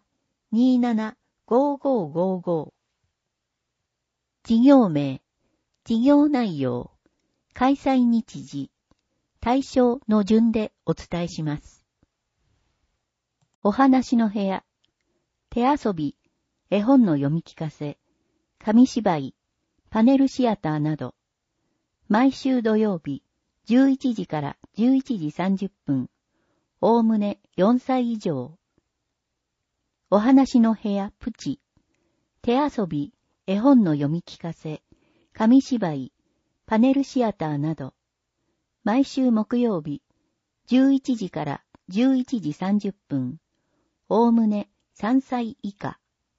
27-5555。事業名、事業内容、開催日時、対象の順でお伝えします。お話の部屋、手遊び、絵本の読み聞かせ、紙芝居、パネルシアターなど、毎週土曜日、11時から11時30分、おおむね4歳以上。お話の部屋プチ、手遊び、絵本の読み聞かせ、紙芝居、パネルシアターなど、毎週木曜日、11時から11時30分、おおむね3歳以下。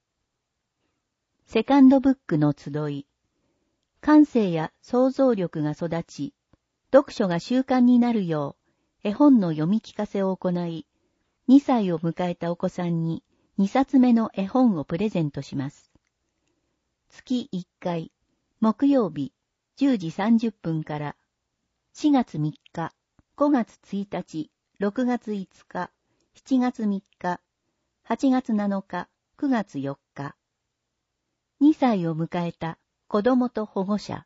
セカンドブックの集い。感性や想像力が育ち、読書が習慣になるよう、絵本の読み聞かせを行い、2歳を迎えたお子さんに2冊目の絵本をプレゼントします。月1回、木曜日、10時30分から、4月3日、5月1日、6月5日、7月3日、8月7日、9月4日。2歳を迎えた子供と保護者。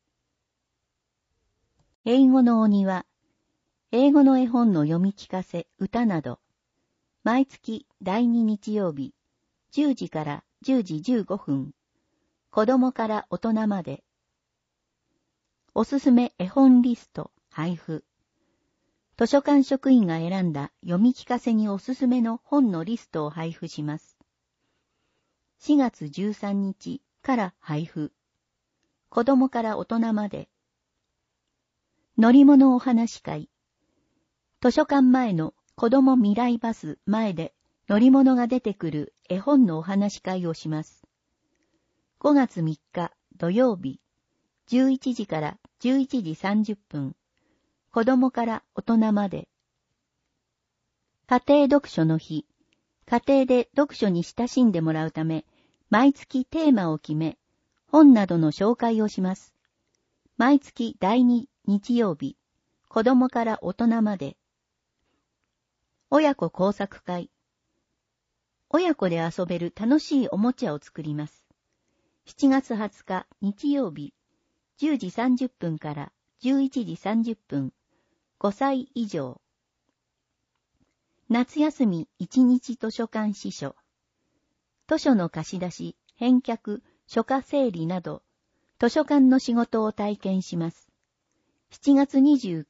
英語のお庭、英語の絵本の読み聞かせ、歌など、毎月第2日曜日、10時から10時15分、子供から大人まで。おすすめ絵本リスト、配布。図書館職員が選んだ読み聞かせにおすすめの本のリストを配布します。4月13日から配布。子供から大人まで。乗り物お話会。図書館前の子供未来バス前で乗り物が出てくる絵本のお話会をします。5月3日土曜日、11時から11時30分。子供から大人まで。家庭読書の日。家庭で読書に親しんでもらうため、毎月テーマを決め、本などの紹介をします。毎月第2日曜日、子供から大人まで。親子工作会。親子で遊べる楽しいおもちゃを作ります。7月20日日曜日、10時30分から11時30分、5歳以上。夏休み1日図書館司書。図書の貸し出し、 返却、書家整理など、図書館の仕事を体験します。7月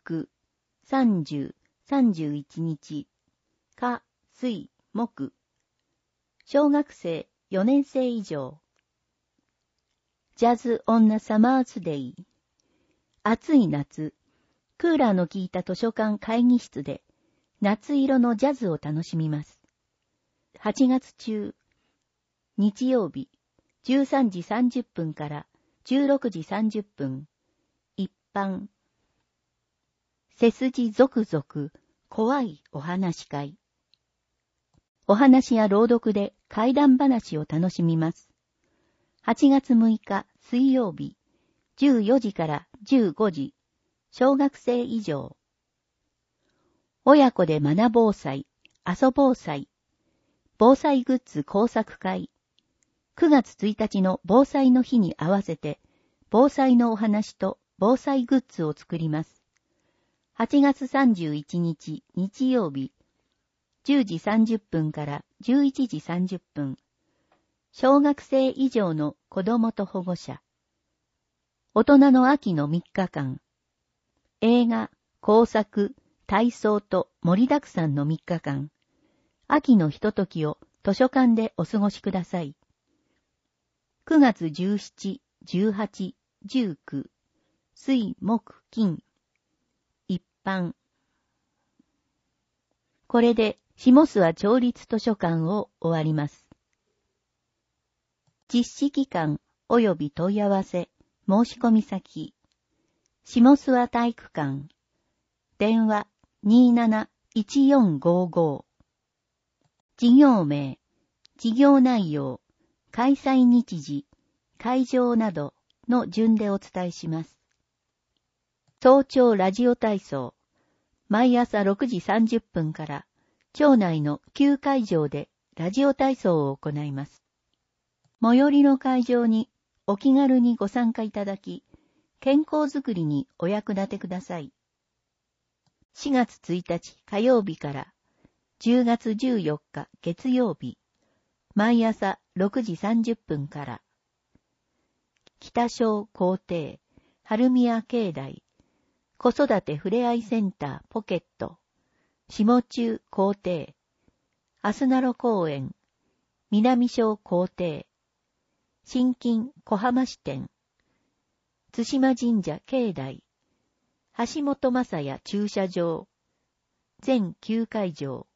29、30、31日、火、水、木。小学生4年生以上。ジャズ・オン・ナ・サマーズ・デイ。暑い夏、クーラーの効いた図書館会議室で、夏色のジャズを楽しみます。8月中、日曜日、13時30分から16時30分、一般。背筋続々、怖いお話会。お話や朗読で怪談話を楽しみます。8月6日水曜日、14時から15時、小学生以上。親子で学防災、遊防災、防災グッズ工作会。9月1日の防災の日に合わせて、防災のお話と防災グッズを作ります。8月31日日曜日、10時30分から11時30分。小学生以上の子供と保護者。大人の秋の3日間。映画、工作、体操と盛りだくさんの3日間。秋のひとときを図書館でお過ごしください。9月17、18、19、水、木、金。一般。これで、下諏訪町立図書館を終わります。実施期間及び問い合わせ、申し込み先。下諏訪体育館。電話271455。事業名、事業内容、開催日時、会場などの順でお伝えします。早朝ラジオ体操。毎朝6時30分から、町内の旧会場でラジオ体操を行います。最寄りの会場にお気軽にご参加いただき、健康づくりにお役立てください。4月1日火曜日から10月14日月曜日、毎朝6時30分から、北小校庭、春宮境内、子育てふれあいセンターポケット、下中校庭、あすなろ公園、南小校庭、新金小浜支店、津島神社境内、橋本正也駐車場、全9会場、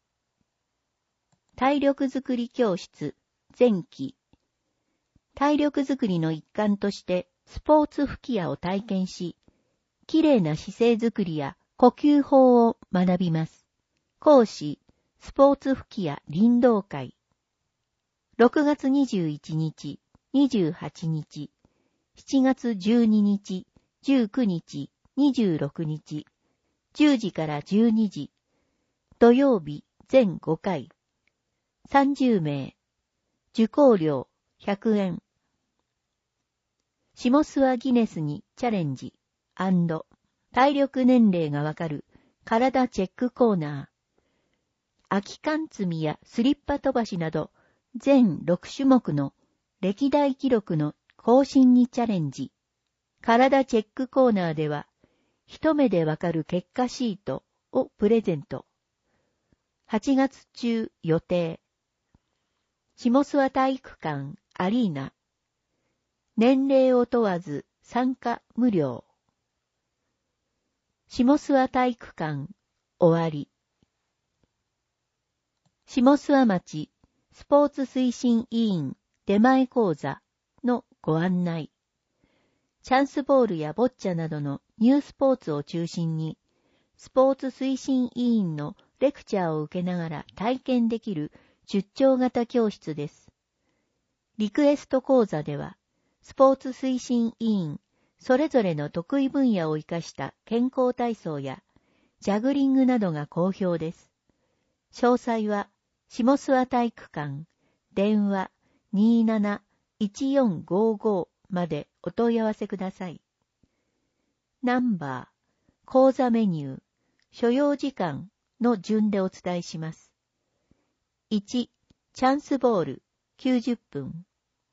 体力づくり教室、前期、体力づくりの一環としてスポーツ吹き矢を体験し、きれいな姿勢づくりや呼吸法を学びます。講師、スポーツ吹き矢林道会。6月21日、28日、7月12日、19日、26日、10時から12時、土曜日全5回、30名、受講料100円。下諏訪ギネスにチャレンジ&体力年齢がわかる体チェックコーナー。空き缶積みやスリッパ飛ばしなど全6種目の歴代記録の更新にチャレンジ。体チェックコーナーでは一目でわかる結果シートをプレゼント。8月中予定。下諏訪体育館アリーナ。年齢を問わず参加無料。下諏訪体育館終わり。下諏訪町スポーツ推進委員出前講座のご案内。チャンスボールやボッチャなどのニュースポーツを中心に、スポーツ推進委員のレクチャーを受けながら体験できる出張型教室です。リクエスト講座では、スポーツ推進委員それぞれの得意分野を生かした健康体操やジャグリングなどが好評です。詳細は、下諏訪体育館、電話271455までお問い合わせください。ナンバー、講座メニュー、所要時間の順でお伝えします。1、チャンスボール90分。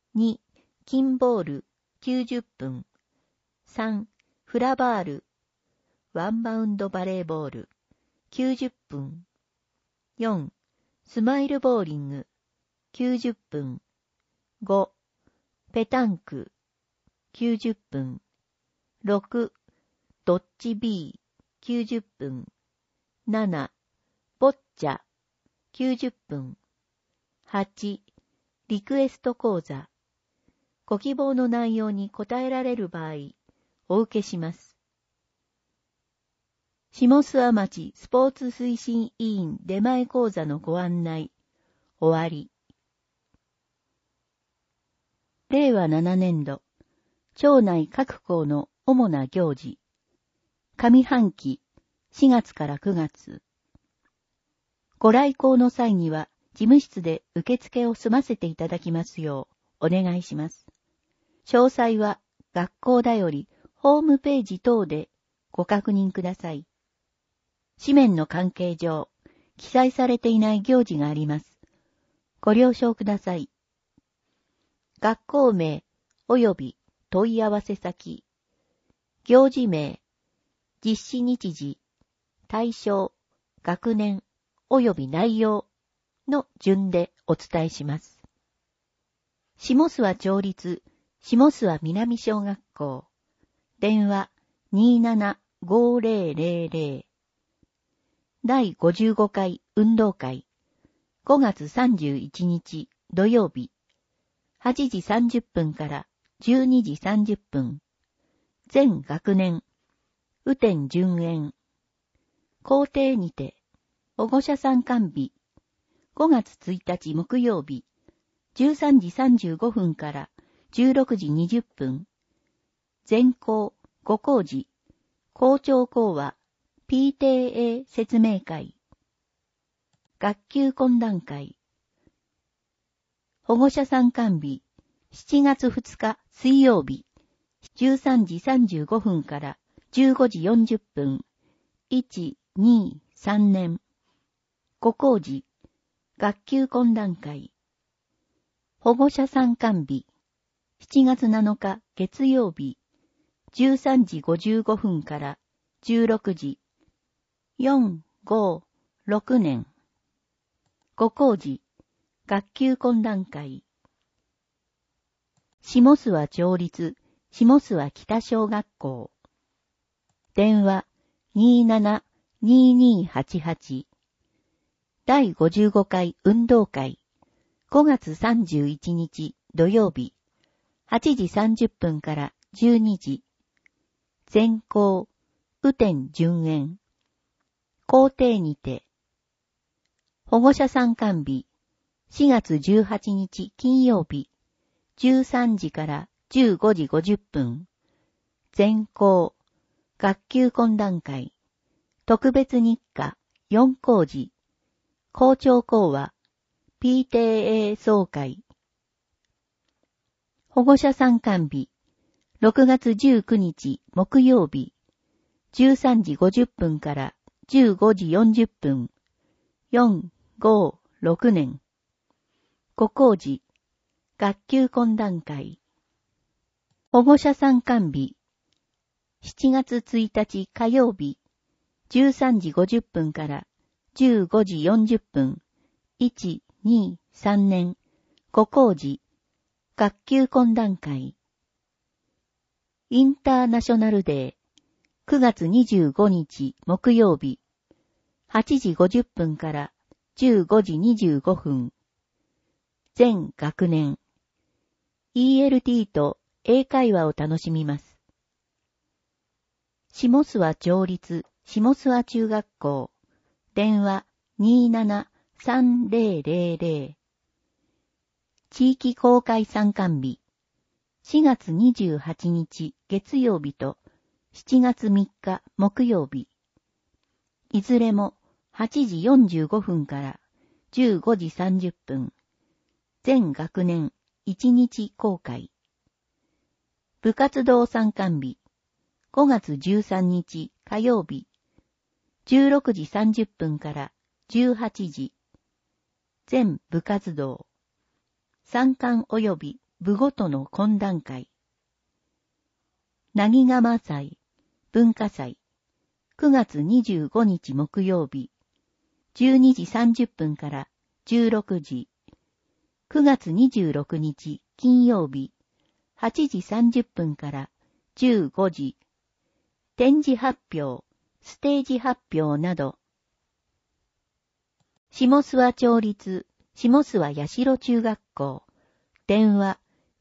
2、キンボール90分。3、フラバール、ワンバウンドバレーボール90分。4、スマイルボーリング90分。5、ペタンク90分。6、ドッジビー90分。7、ボッチャ90分。8、リクエスト講座。ご希望の内容に答えられる場合、お受けします。下諏訪町スポーツ推進委員出前講座のご案内、終わり。令和7年度、町内各校の主な行事。上半期、4月から9月。ご来校の際には、事務室で受付を済ませていただきますよう、お願いします。詳細は、学校だより、ホームページ等でご確認ください。紙面の関係上、記載されていない行事があります。ご了承ください。学校名及び問い合わせ先、行事名、実施日時、対象、学年及び内容の順でお伝えします。下諏訪町立下諏訪南小学校、電話275000、第55回運動会、5月31日土曜日、8時30分から12時30分、全学年、雨天順延、校庭にて、保護者参観日、5月1日木曜日、13時35分から16時20分、全校5校時、校長講話、PTA 説明会、学級懇談会、保護者参観日、7月2日水曜日、13時35分から15時40分、1、2、3年、5校時、学級懇談会、保護者参観日、7月7日月曜日、13時55分から16時、4、5、6年。5校時、学級懇談会。下諏訪町立下諏訪北小学校。電話272288。第55回運動会。5月31日土曜日。8時30分から12時。全校、雨天順延。校庭にて。保護者参観日。4月18日金曜日。13時から15時50分。全校、学級懇談会。特別日課4校時。校長講話。PTA 総会。保護者参観日。6月19日木曜日。13時50分から15時40分。4、5、6年。5校時。学級懇談会。保護者参観日。7月1日火曜日。13時50分から15時40分。1、2、3年。5校時。学級懇談会。インターナショナルデー。9月25日木曜日。8時50分から15時25分。全学年。ELT と英会話を楽しみます。下諏訪町立下諏訪中学校。電話273000。地域公開参観日。4月28日月曜日と7月3日木曜日。いずれも8時45分から15時30分。全学年1日公開。部活動参観日。5月13日火曜日。16時30分から18時。全部活動。参観及び部ごとの懇談会。なぎがま祭、文化祭。9月25日木曜日、12時30分から16時。9月26日金曜日、8時30分から15時。展示発表、ステージ発表など。下諏訪町立下諏訪八代中学校。電話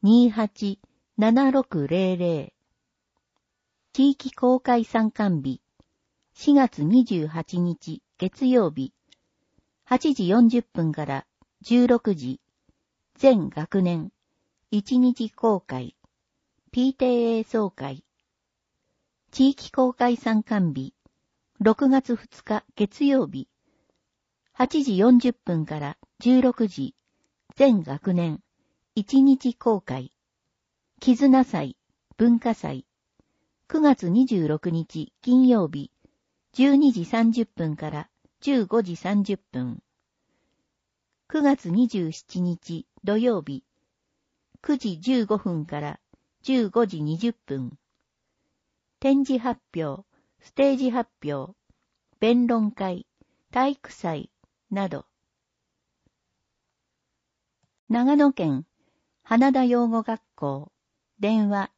28-7600。地域公開参観日。4月28日月曜日。8時40分から16時。全学年。1日公開。PTA 総会。地域公開参観日。6月2日月曜日。8時40分から16時。全学年。1日公開。絆祭、文化祭。9月26日金曜日。12時30分から15時30分。9月27日土曜日。9時15分から15時20分。展示発表、ステージ発表、弁論会、体育祭など。長野県花田養護学校。電話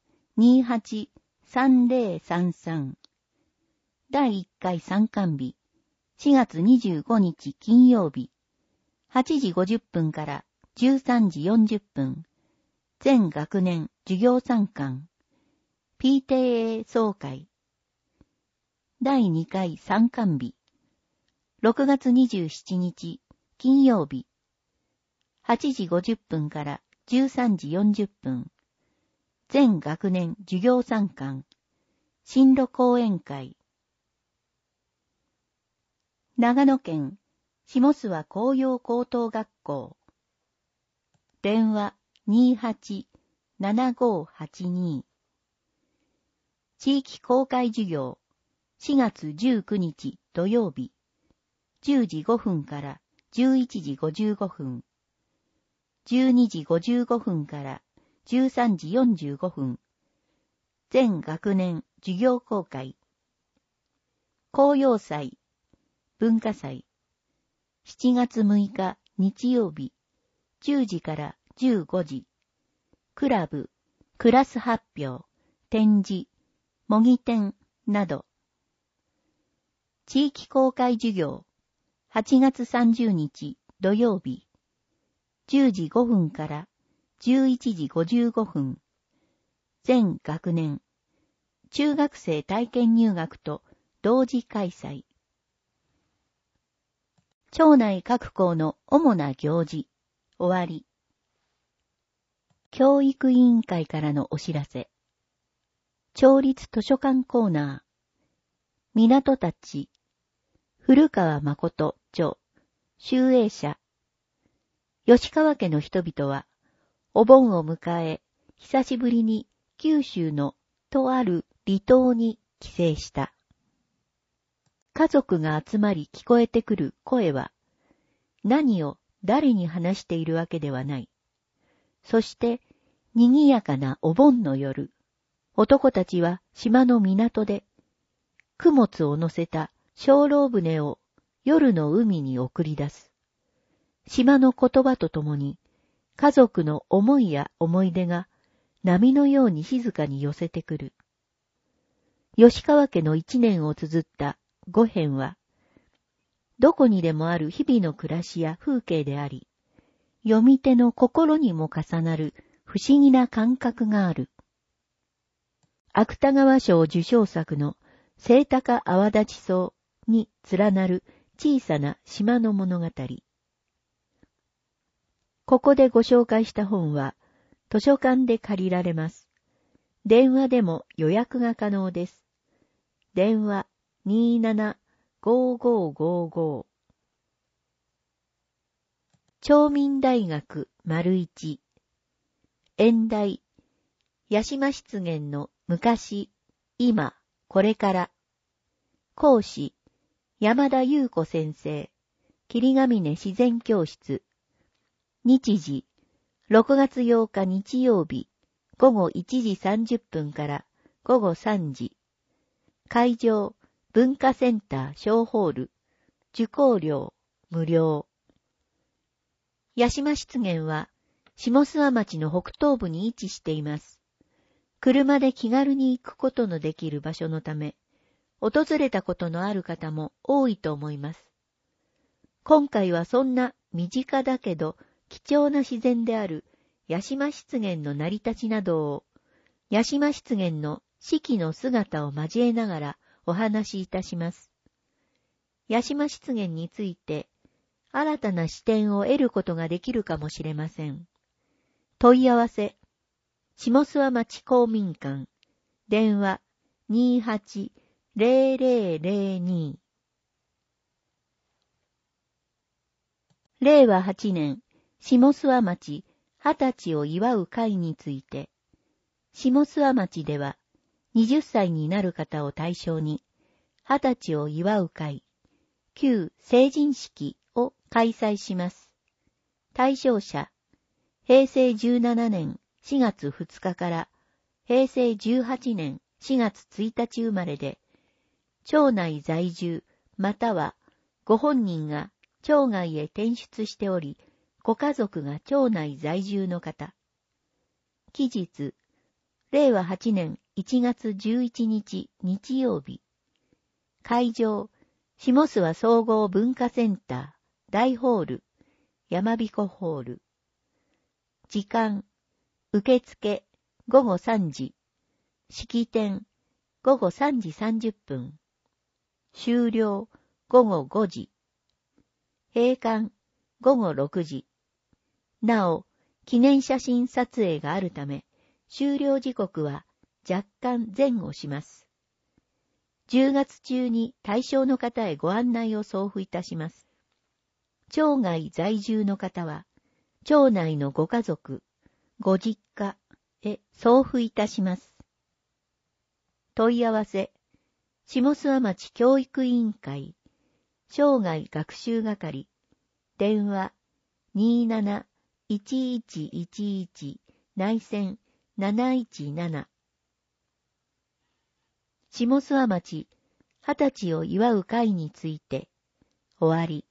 28-3033。第1回参観日。4月25日金曜日。8時50分から13時40分。全学年授業参観。PTA 総会。第2回参観日。6月27日金曜日。8時50分から13時40分。全学年授業参観。進路講演会。長野県下諏訪紅葉高等学校。電話 28-7582。地域公開授業。4月19日土曜日。10時5分から11時55分。12時55分から13時45分。全学年授業公開。紅葉祭、文化祭。7月6日日曜日。10時から15時。クラブ、クラス発表、展示、模擬展など。地域公開授業。8月30日土曜日。10時5分から11時55分。全学年。中学生体験入学と同時開催。町内各校の主な行事。終わり。教育委員会からのお知らせ。町立図書館コーナー。港たち。古川誠著。集英社。吉川家の人々は、お盆を迎え、久しぶりに九州のとある離島に帰省した。家族が集まり聞こえてくる声は、何を誰に話しているわけではない。そして、賑やかなお盆の夜、男たちは島の港で、供物を乗せた精霊船を夜の海に送り出す。島の言葉とともに、家族の思いや思い出が波のように静かに寄せてくる。吉川家の一年を綴った5編は、どこにでもある日々の暮らしや風景であり、読み手の心にも重なる不思議な感覚がある。芥川賞受賞作の清高泡立ち草に連なる小さな島の物語。ここでご紹介した本は図書館で借りられます。電話でも予約が可能です。電話 27-5555。町民大学 ① 演題八島湿原の昔、今、これから。講師山田優子先生。霧ヶ峰自然教室。日時 6月8日日曜日、午後1時30分から午後3時。会場、文化センター小ホール。受講料、無料。八島湿原は、下諏訪町の北東部に位置しています。車で気軽に行くことのできる場所のため、訪れたことのある方も多いと思います。今回はそんな身近だけど貴重な自然である八島湿原の成り立ちなどを、八島湿原の四季の姿を交えながらお話しいたします。八島湿原について新たな視点を得ることができるかもしれません。問い合わせ、下諏訪町公民館、電話28-0002。令和8年、下諏訪町20歳を祝う会について、下諏訪町では20歳になる方を対象に、20歳を祝う会、旧成人式を開催します。対象者、平成17年4月2日から平成18年4月1日生まれで、町内在住またはご本人が町外へ転出しており、ご家族が町内在住の方。期日、令和8年1月11日日曜日。会場、下諏訪総合文化センター、大ホール、山彦ホール。時間、受付、午後3時。式典、午後3時30分。終了、午後5時。閉館、午後6時。なお、記念写真撮影があるため、終了時刻は若干前後します。10月中に対象の方へご案内を送付いたします。町外在住の方は、町内のご家族、ご実家へ送付いたします。問い合わせ、下諏訪町教育委員会、町外学習係、電話27-1111内線717。下諏訪町20歳を祝う会について、終わり。